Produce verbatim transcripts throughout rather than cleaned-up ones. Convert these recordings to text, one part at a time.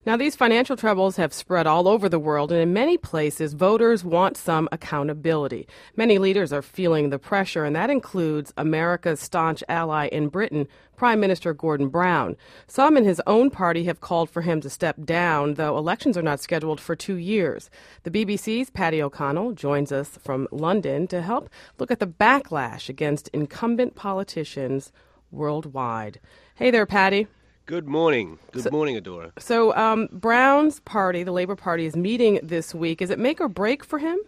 Now, these financial troubles have spread all over the world, and in many places, voters want some accountability. Many leaders are feeling the pressure, and that includes America's staunch ally in Britain, Prime Minister Gordon Brown. Some in his own party have called for him to step down, though elections are not scheduled for two years. The B B C's Paddy O'Connell joins us from London to help look at the backlash against incumbent politicians worldwide. Hey there, Paddy. Good morning. Good so, morning, Adora. So um, Brown's party, the Labour Party, is meeting this week. Is it make or break for him?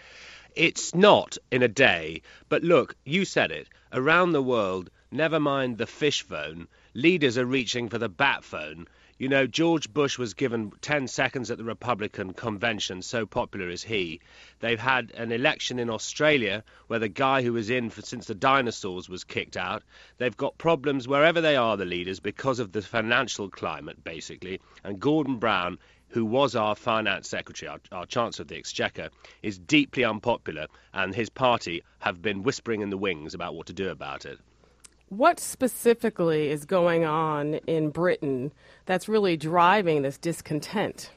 It's not in a day. But look, you said it. Around the world, never mind the fish phone, leaders are reaching for the bat phone. You know, George Bush was given ten seconds at the Republican convention, so popular is he. They've had an election in Australia where the guy who was in for, since the dinosaurs was kicked out. They've got problems wherever they are, the leaders, because of the financial climate, basically. And Gordon Brown, who was our finance secretary, our, our Chancellor of the Exchequer, is deeply unpopular, and his party have been whispering in the wings about what to do about it. What specifically is going on in Britain that's really driving this discontent?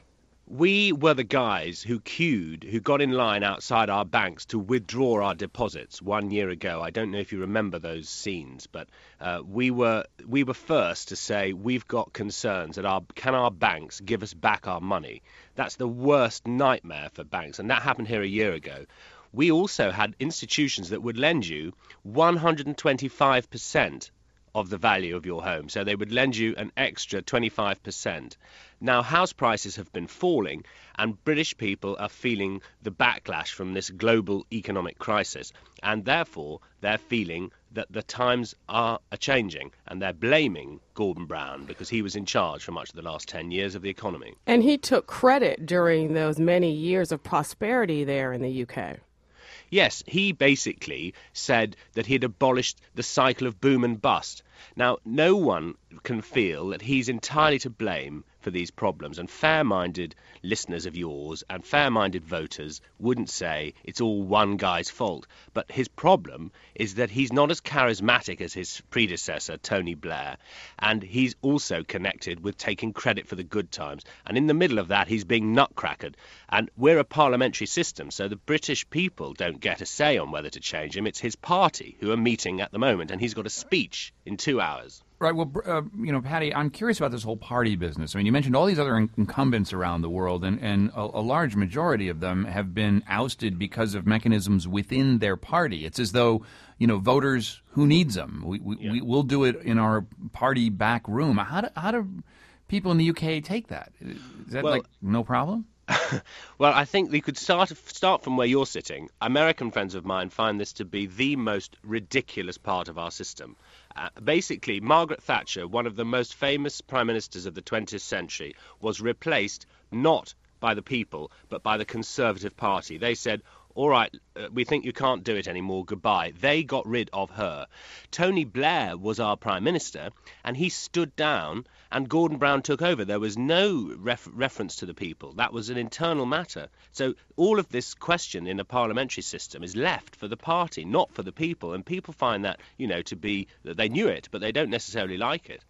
We were the guys who queued, who got in line outside our banks to withdraw our deposits one year ago. I don't know if you remember those scenes, but uh, we were we were first to say we've got concerns that our can our banks give us back our money. That's the worst nightmare for banks, and that happened here a year ago. We also had institutions that would lend you one hundred twenty-five percent of the value of your home. So they would lend you an extra twenty-five percent. Now, house prices have been falling, and British people are feeling the backlash from this global economic crisis. And therefore, they're feeling that the times are changing, and they're blaming Gordon Brown because he was in charge for much of the last ten years of the economy. And he took credit during those many years of prosperity there in the U K. Yes, he basically said that he had abolished the cycle of boom and bust. Now, no one can feel that he's entirely to blame for these problems, and fair-minded listeners of yours and fair-minded voters wouldn't say it's all one guy's fault. But his problem is that he's not as charismatic as his predecessor, Tony Blair, and he's also connected with taking credit for the good times. And in the middle of that, he's being nutcrackered. And we're a parliamentary system, so the British people don't get a say on whether to change him. It's his party who are meeting at the moment, and he's got a speech in two hours. Right. Well, uh, you know, Paddy, I'm curious about this whole party business. I mean, you mentioned all these other in- incumbents around the world, and, and a, a large majority of them have been ousted because of mechanisms within their party. It's as though, you know, voters, who needs them? We, we, yeah. we, we'll do it in our party back room. How do, how do people in the U K take that? Is that, well, like, no problem? Well, I think we could start start from where you're sitting. American friends of mine find this to be the most ridiculous part of our system. Uh, basically, Margaret Thatcher, one of the most famous prime ministers of the twentieth century, was replaced not by the people, but by the Conservative Party. They said, all right, uh, we think you can't do it anymore, goodbye. They got rid of her. Tony Blair was our prime minister, and he stood down, and Gordon Brown took over. There was no ref- reference to the people. That was an internal matter. So all of this question in a parliamentary system is left for the party, not for the people. And people find that, you know, to be, that they knew it, but they don't necessarily like it.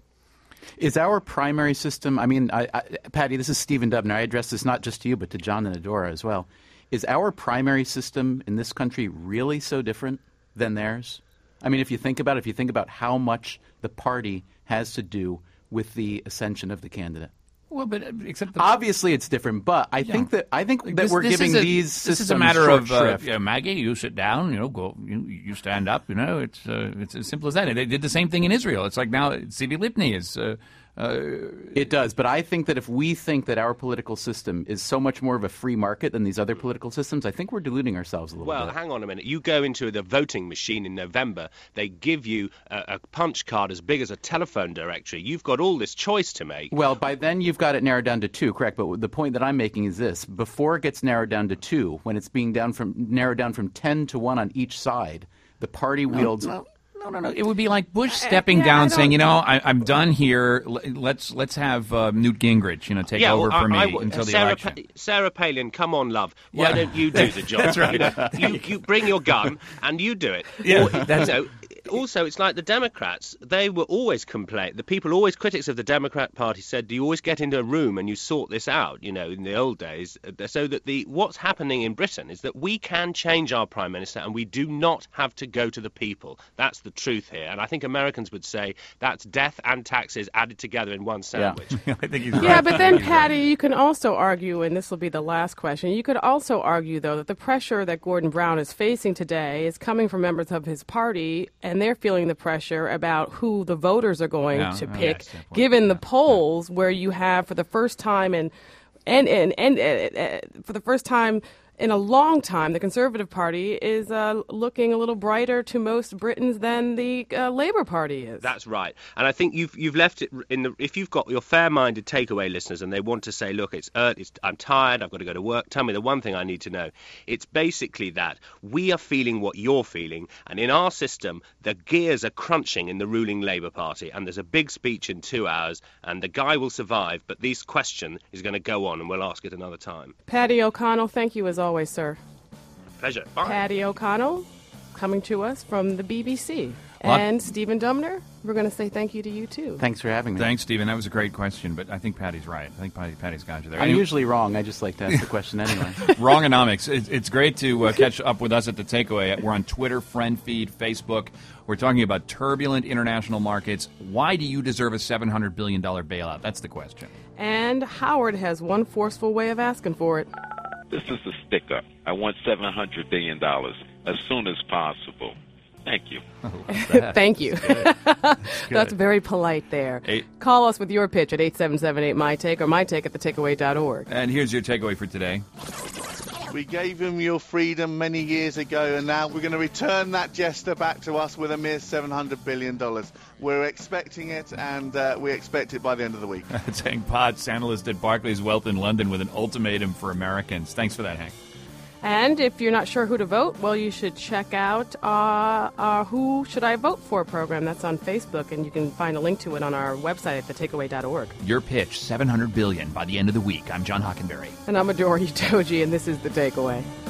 Is our primary system, I mean, I, I, Paddy, this is Stephen Dubner. I address this not just to you, but to John and Adora as well. Is our primary system in this country really so different than theirs? I mean, if you think about it, if you think about how much the party has to do with the ascension of the candidate. Well, but except the, obviously it's different, but I yeah. think that I think that this, we're this giving a, these systems this is a matter short of uh, shrift. You know, Maggie, you sit down, you know, go, you, you stand up, you know, it's uh, it's as simple as that. They did the same thing in Israel. It's like now Tzipi Livni is. Uh, Uh, it does, but I think that if we think that our political system is so much more of a free market than these other political systems, I think we're deluding ourselves a little well, bit. Well, hang on a minute. You go into the voting machine in November, they give you a, a punch card as big as a telephone directory. You've got all this choice to make. Well, by then you've got it narrowed down to two, correct? But the point that I'm making is this. Before it gets narrowed down to two, when it's being down from narrowed down from ten to one on each side, the party no, wields... No. No, no, no. It would be like Bush stepping yeah, down, saying, "You know, I, I'm done here. Let's let's have uh, Newt Gingrich, you know, take yeah, over well, for I, me I, until the Sarah election." Pa- Sarah Palin, come on, love. Why yeah. don't you do the job? That's right. You, know, you, you bring your gun and you do it. Yeah, or, that's you know, also, it's like the Democrats. They were always complain. The people, always critics of the Democrat Party, said, "Do you always get into a room and you sort this out?" You know, in the old days. So that the what's happening in Britain is that we can change our prime minister, and we do not have to go to the people. That's the truth here. And I think Americans would say that's death and taxes added together in one sandwich. Yeah. I think he's right. Yeah, but then, He's Patty, right. you can also argue, and this will be the last question, you could also argue, though, that the pressure that Gordon Brown is facing today is coming from members of his party, and they're feeling the pressure about who the voters are going Yeah, to oh, pick, yes, that point. given the Yeah, polls where you have, for the first time in and and and uh, uh, for the first time in a long time, the Conservative Party is uh, looking a little brighter to most Britons than the uh, Labour Party is. That's right, and I think you've you've left it in the. If you've got your fair-minded takeaway listeners and they want to say, "Look, it's, uh, it's I'm tired. I've got to go to work. Tell me the one thing I need to know." It's basically that we are feeling what you're feeling, and in our system, the gears are crunching in the ruling Labour Party, and there's a big speech in two hours, and the guy will survive, but this question is going to go on, and we'll ask it another time. Patty O'Connell, thank you as always. Always, sir. Pleasure. Bye. Patty O'Connell, coming to us from the B B C. Lot- And Stephen Dumner, we're going to say thank you to you, too. Thanks for having me. Thanks, Stephen. That was a great question, but I think Patty's right. I think Patty, Patty's got you there. I'm Anyway, usually wrong. I just like to ask the question anyway. Wrongonomics. It, it's great to uh, catch up with us at The Takeaway. We're on Twitter, Friend Feed, Facebook. We're talking about turbulent international markets. Why do you deserve a seven hundred billion dollars bailout? That's the question. And Howard has one forceful way of asking for it. This is the sticker. I want seven hundred billion dollars as soon as possible. Thank you. Thank you. That's very polite there. Eight. Call us with your pitch at eight seven seven eight, M Y Take or my take at the takeaway dot org. And here's your takeaway for today. We gave him your freedom many years ago, and now we're going to return that jester back to us with a mere seven hundred billion dollars. We're expecting it, and uh, we expect it by the end of the week. It's Hank Potts, analyst at Barclays Wealth in London, with an ultimatum for Americans. Thanks for that, Hank. And if you're not sure who to vote, well, you should check out uh, our Who Should I Vote For program. That's on Facebook, and you can find a link to it on our website at the takeaway dot org. Your pitch, seven hundred billion dollars by the end of the week. I'm John Hockenberry. And I'm Adore Udoji, and this is The Takeaway.